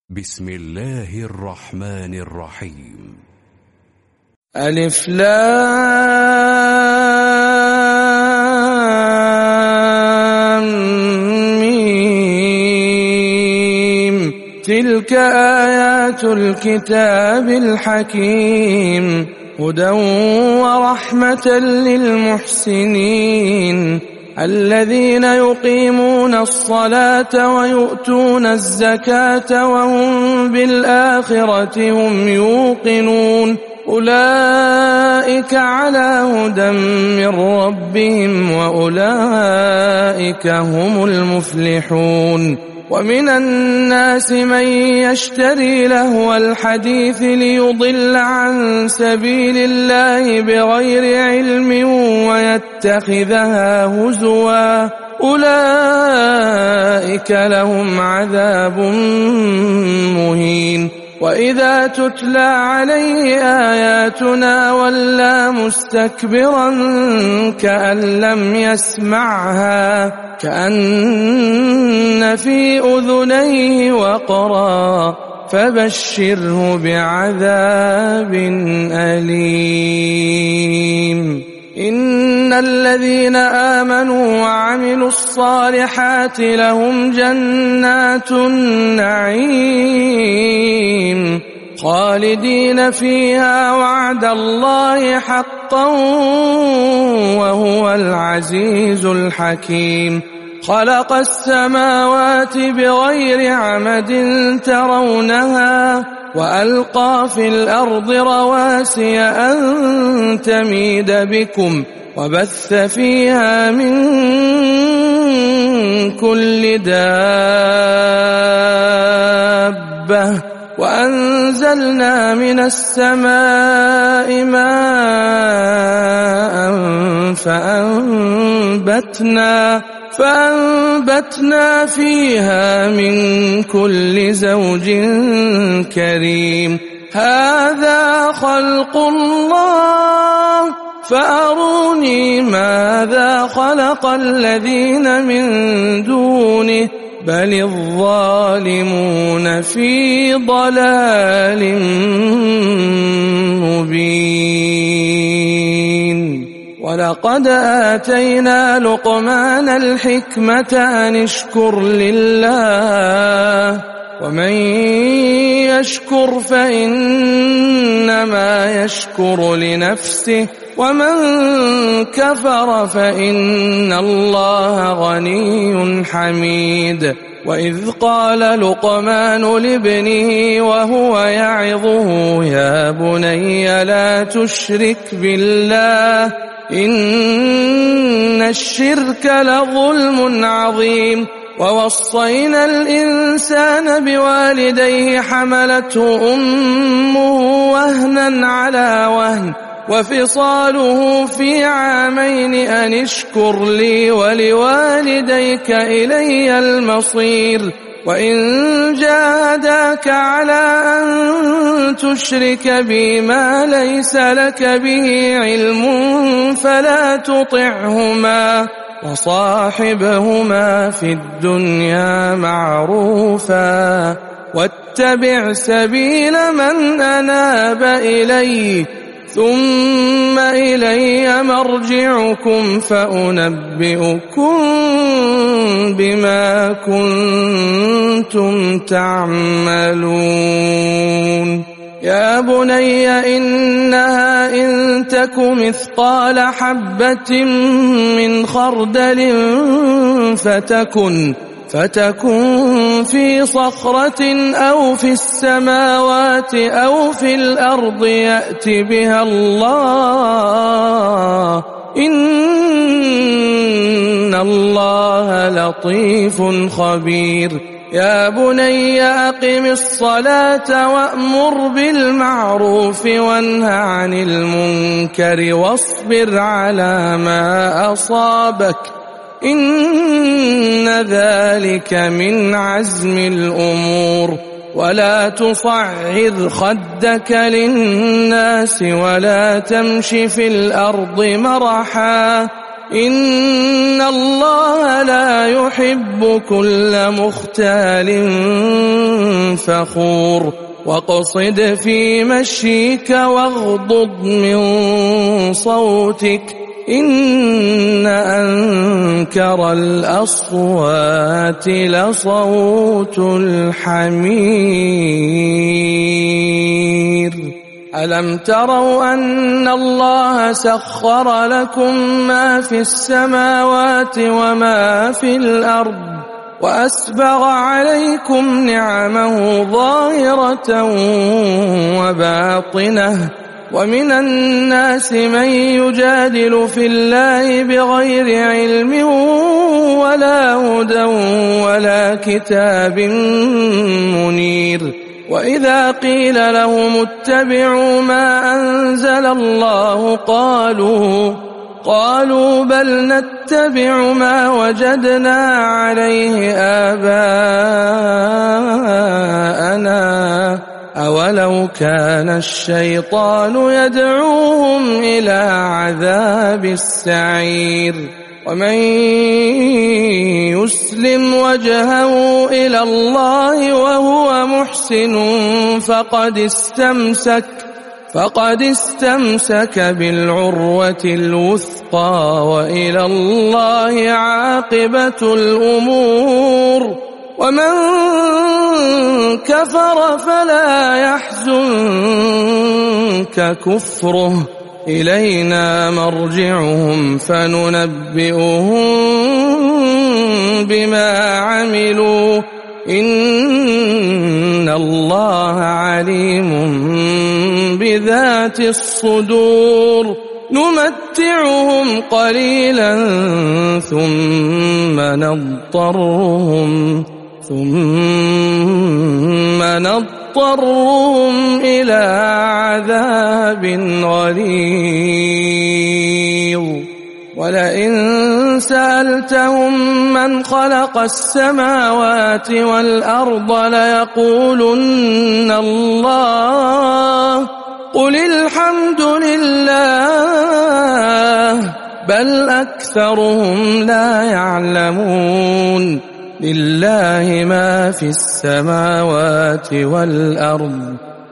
بسم الله الرحمن الرحيم. ألف لام ميم. تلك آيات الكتاب الحكيم هدى ورحمة للمحسنين الذين يقيمون الصلاة ويؤتون الزكاة وهم بالآخرة هم يوقنون أولئك على هدى من ربهم وأولئك هم المفلحون. ومن الناس من يشتري لهو الحديث ليضل عن سبيل الله بغير علم ويتخذها هزوا أولئك لهم عذاب مهين. وإذا تتلى عليه آياتنا ولى مستكبرا كأن لم يسمعها كأن في أذنيه وقرا فبشره بعذاب أليم. إن الذين آمنوا وعملوا الصالحات لهم جنات النعيم خالدين فيها وعد الله حقا وهو العزيز الحكيم. خلق السماوات بغير عمد ترونها وألقى في الأرض رواسي أن تميد بكم وبث فيها من كل دابة وأنزلنا من السماء ماء فأنبتنا فيها من كل زوج كريم. هذا خلق الله فأروني ماذا خلق الذين من دونه بل الظالمون في ضلال مبين. ولقد آتينا لقمان الحكمة أن اشكر لله ومن يشكر فإنما يشكر لنفسه ومن كفر فإن الله غني حميد. وإذ قال لقمان لابنه وهو يعظه يا بني لا تشرك بالله إن الشرك لظلم عظيم. ووصينا الإنسان بوالديه حملته أمه وهنا على وهن وفصاله في عامين أن اشكر لي ولوالديك إلي المصير. وإن جاهداك على أن تشرك بي ما ليس لك به علم فلا تطعهما وصاحبهما في الدنيا معروفا واتبع سبيل من أناب إلي ثم إلي مرجعكم فأنبئكم بما كنتم تعملون. يا بني إنها إن تك مثقال حبة من خردل فتكن في صخرة أو في السماوات أو في الأرض يأت بها الله إن الله لطيف خبير. يا بني أقم الصلاة وأمر بالمعروف وانه عن المنكر واصبر على ما أصابك إن ذلك من عزم الأمور. ولا تصعر خدك للناس ولا تمش في الأرض مرحا إن الله لا يحب كل مختال فخور واقصد في مشيك واغضض من صوتك إن أنكر الأصوات لصوت الحمير ألم تروا أن الله سخر لكم ما في السماوات وما في الأرض وأسبغ عليكم نعمه ظاهرة وباطنة ومن الناس من يجادل في الله بغير علم ولا هدى ولا كتاب منير وإذا قيل لهم اتبعوا ما أنزل الله قالوا بل نتبع ما وجدنا عليه آباءنا أولو كان الشيطان يدعوهم إلى عذاب السعير ومن يسلم وجهه إلى الله وهو محسن فقد استمسك بالعروة الوثقى وإلى الله عاقبة الأمور ومن كفر فلا يحزنك كفره إلينا مرجعهم فننبئهم بما عملوا إن الله عليم بذات الصدور نمتعهم قليلا ثم نضطرهم إلى عذاب غليظ ولئن سألتهم من خلق السماوات والأرض ليقولن الله قل الحمد لله بل أكثرهم لا يعلمون لله ما في السماوات والأرض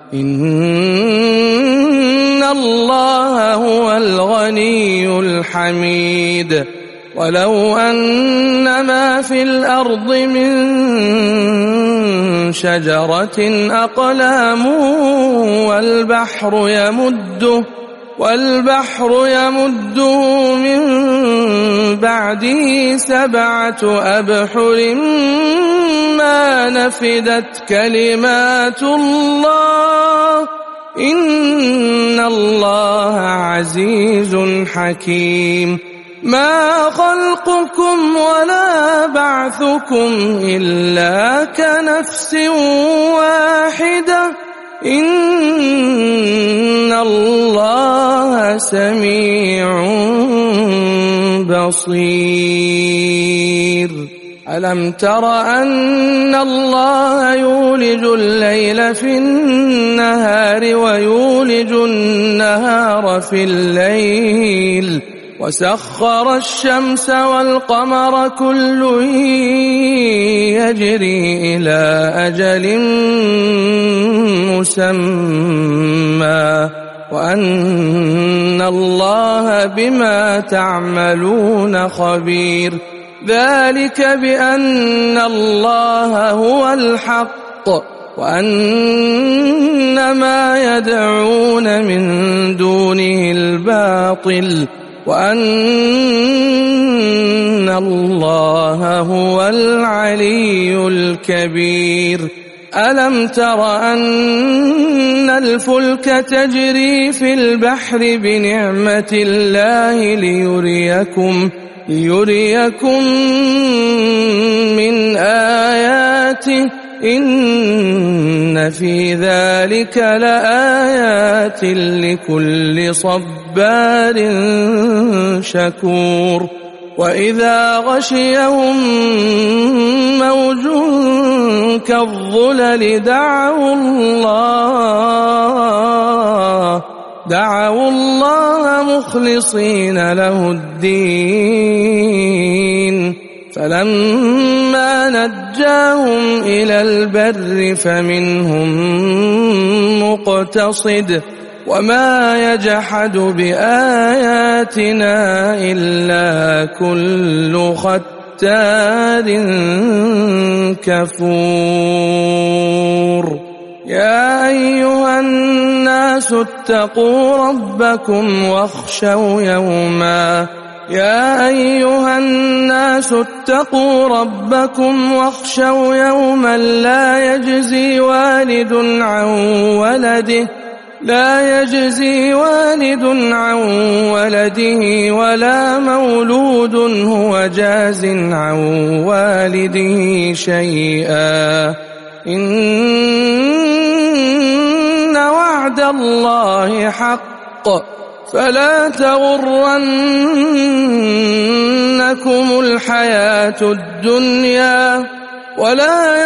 إن الله هو الغني الحميد ولو أن ما في الأرض من شجرة أقلام والبحر يمده من بعده 7 أبحر ما نفدت كلمات الله إن الله عزيز حكيم ما خلقكم ولا بعثكم إلا كنفس واحدة إن الله سميع بصير ألم تر أن الله يولج الليل في النهار ويولج النهار في الليل وسخر الشمس والقمر كل يجري إلى أجل مسمى وأن الله بما تعملون خبير ذلك بأن الله هو الحق وأن ما يدعون من دونه الباطل وأن الله هو العلي الكبير ألم تر أن الفلك تجري في البحر بنعمة الله ليريكم من آياته إن في ذلك لآيات لكل صبار شكور وإذا غشيهم موج كالظلل دعوا الله مخلصين له الدين فلما نجاهم إلى البر فمنهم مقتصد وما يجحد بآياتنا إلا كل ختار كفور يا أيها الناس اتقوا ربكم واخشوا يوما لا يجزي والد عن ولده ولا مولود هو جاز عن والده شيئا إن وعد الله حق فلا تغرنكم الحياة الدنيا ولا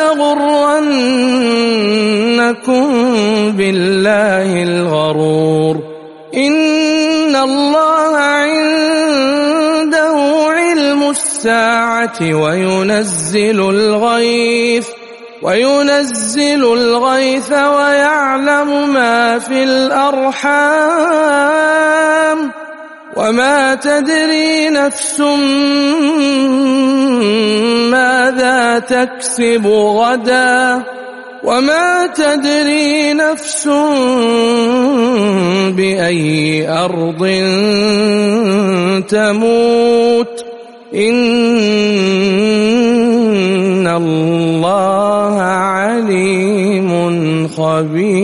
يغرنكم بالله الغرور إن الله عنده علم الساعة وينزل الغيث ويعلم ما في الأرحام وما تدري نفس ماذا تكسب غدا وما تدري نفس بأي أرض تموت إن الله عليم خبير